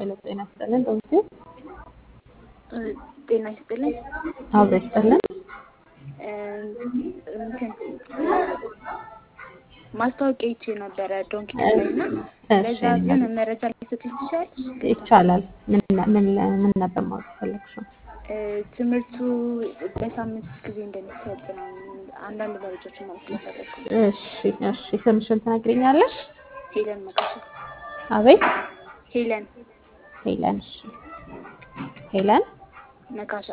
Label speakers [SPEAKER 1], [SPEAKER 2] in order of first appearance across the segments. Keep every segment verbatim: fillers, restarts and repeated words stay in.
[SPEAKER 1] ሄሎ ጤና ይስጥልን ዶክተር
[SPEAKER 2] ጤና ይስጥልኝ።
[SPEAKER 1] አብሮ ይስጥልን።
[SPEAKER 2] እንትን ማስታወቂያ ይቼ ነበረ ዶንኪ ላይ እና
[SPEAKER 1] እሺ
[SPEAKER 2] ለዛ ግን መረጃ ሊሰጥሽ ትችያለሽ?
[SPEAKER 1] ይቻላል። ምን ምን ምን ነበር ማለት ፈለግሽው?
[SPEAKER 2] ትምህርቱ በሳምንት ጊዜ እንደሚሰጥ ነው። አንዳንድ መረጃዎችን ማለት ስለፈለኩ።
[SPEAKER 1] እሺ እሺ ስምሽን ትነግሪኛለሽ?
[SPEAKER 2] ሄለን መካሻ።
[SPEAKER 1] አቤት
[SPEAKER 2] ሄለን
[SPEAKER 1] ሄለን። እሺ ሄለን
[SPEAKER 2] መካሻ።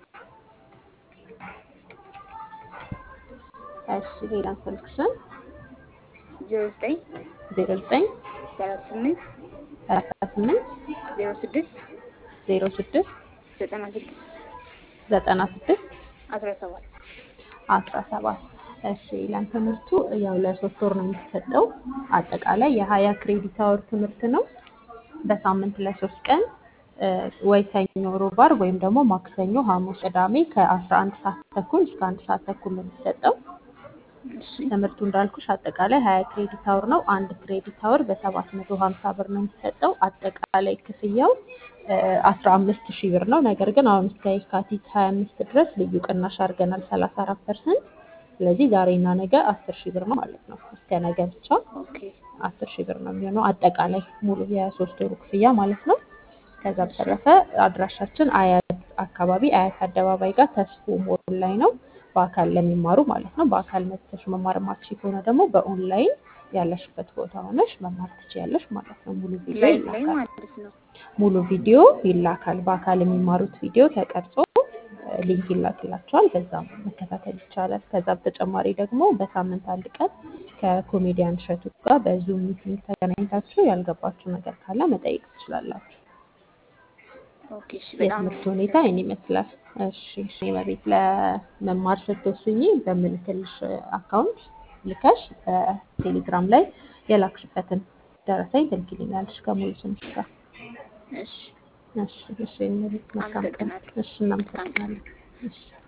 [SPEAKER 1] እሺ ሄለን ስልክሽን
[SPEAKER 2] ዜሮ ዘጠኝ
[SPEAKER 1] ዜሮ ዘጠኝ
[SPEAKER 2] ሰላሳ ስምንት
[SPEAKER 1] ሰላሳ ስምንት
[SPEAKER 2] ዜሮ ስድስት
[SPEAKER 1] ዜሮ ስድስት
[SPEAKER 2] ዘጠና ስድስት
[SPEAKER 1] ዘጠና ስድስት
[SPEAKER 2] አስራ ሰባት
[SPEAKER 1] አስራ ሰባት እሺ ሄለን ትምህርቱ ያው ለሶስት ወር ነው የሚሰጠው። አጠቃላይ የሀያ ክሬዲት አወር ትምህርት ነው። በሳምንት ለሶስት ቀን ወይ ሰኞ፣ ሮብ፣ ዓርብ ወይም ደግሞ ማክሰኞ፣ ሐሙስ፣ ቅዳሜ ከአስራ አንድ ሰዓት ተኩል እስከ አንድ ሰዓት ተኩል ነው የሚሰጠው።
[SPEAKER 2] እሺ
[SPEAKER 1] ትምህርቱ እንዳልኩሽ አጠቃላይ ሀያ ክሬዲት አወር ነው። አንድ ክሬዲት አወር በሰባት መቶ ሀምሳ ብር ነው የሚሰጠው። አጠቃላይ ክፍያው አስራ አምስት ሺህ ብር ነው። ነገር ግን አሁን እስከ የካቲት ሀያ አምስት ድረስ ልዩ ቅናሽ አድርገናል ሰላሳ አራት ፐርሰንት። ስለዚህ ዛሬና ነገ አስር ሺህ ብር ነው ማለት ነው። እስከ ነገ ብቻ
[SPEAKER 2] ኦኬ
[SPEAKER 1] አስር ሺህ ብር ነው የሚሆነው አጠቃላይ ሙሉ የሶስት ወሩ ክፍያ ማለት ነው። ከዛ በተረፈ አድራሻችን አያት አካባቢ አያት አደባባይ ጋር ተስፎ ሞል ላይ ነው። በአካል ለሚማሩ ማለት ነው። በአካል መጥተሽ መማር ማትችይ ከሆነ ደግሞ በኦንላይን ያለሽበት ቦታ ሆነሽ መማር ትችያለሽ ማለት ነው። ሙሉ ቪዲዮ
[SPEAKER 2] ላይቭ ላይ
[SPEAKER 1] ይላካል።
[SPEAKER 2] ማለት ነው።
[SPEAKER 1] ሙሉ ቪዲዮ ይላካል። በአካል የሚማሩት ቪዲዮ ተቀርጾ ሊንክ ይላክላቸዋል። በዛም መከታተል ይቻላል። ከዛ በተጨማሪ ደግሞ በሳምንት አንድ ቀን ከኮሜዲያን እሸቱ ጋር በዙም ሚቲንግ ተገናኝታችሁ ያልገባችሁ ነገር ካለ መጠየቅ ትችላላችሁ።
[SPEAKER 2] ኦኬ እሺ በጣም
[SPEAKER 1] የትምህርት ሁኔታ ይህን ይመስላል። እሺ እሺ በቤት ለመማር ስትወስኚ በምልክልሽ አካውንት ልከሽ በቴሌግራም ላይ የላክሽበትን ደረሰኝ ትልኪልኛለሽ ከሙሉ ስምሽ ጋር።
[SPEAKER 2] እሺ
[SPEAKER 1] እሺ እሺ መልካም ቀን።
[SPEAKER 2] አመሰግናለሁ።
[SPEAKER 1] እሺ እናመሰግናለን። እሺ